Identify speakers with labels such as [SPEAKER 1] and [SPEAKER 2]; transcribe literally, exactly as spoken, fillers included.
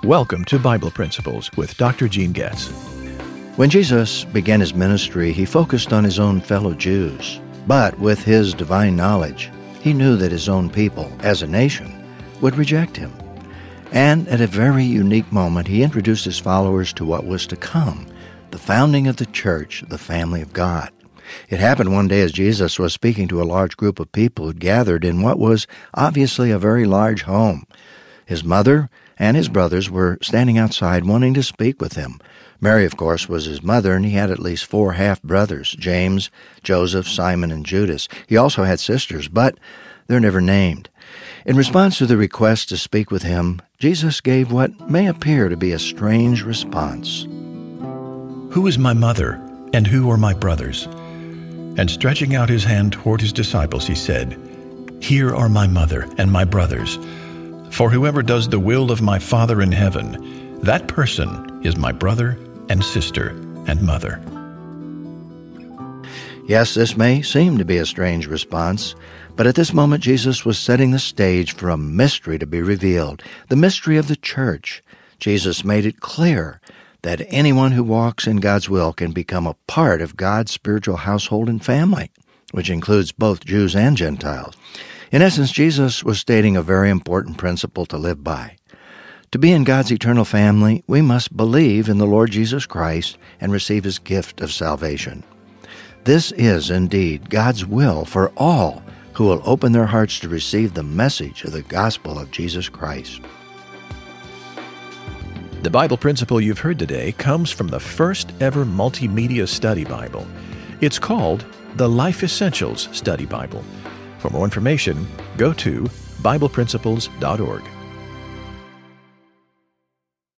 [SPEAKER 1] Welcome to Bible Principles with Doctor Gene Getz.
[SPEAKER 2] When Jesus began his ministry, he focused on his own fellow Jews. But with his divine knowledge, he knew that his own people, as a nation, would reject him. And at a very unique moment, he introduced his followers to what was to come, the founding of the church, the family of God. It happened one day as Jesus was speaking to a large group of people who gathered in what was obviously a very large home. His mother and his brothers were standing outside wanting to speak with him. Mary, of course, was his mother, and he had at least four half-brothers, James, Joseph, Simon, and Judas. He also had sisters, but they're never named. In response to the request to speak with him, Jesus gave what may appear to be a strange response.
[SPEAKER 1] Who is my mother, and who are my brothers? And stretching out his hand toward his disciples, he said, Here are my mother and my brothers. For whoever does the will of my Father in heaven, that person is my brother and sister and mother.
[SPEAKER 2] Yes, this may seem to be a strange response, but at this moment Jesus was setting the stage for a mystery to be revealed, the mystery of the church. Jesus made it clear that anyone who walks in God's will can become a part of God's spiritual household and family, which includes both Jews and Gentiles. In essence, Jesus was stating a very important principle to live by. To be in God's eternal family, we must believe in the Lord Jesus Christ and receive his gift of salvation. This is indeed God's will for all who will open their hearts to receive the message of the gospel of Jesus Christ.
[SPEAKER 1] The Bible principle you've heard today comes from the first ever multimedia study Bible. It's called the Life Essentials Study Bible. For more information, go to Bible Principles dot org.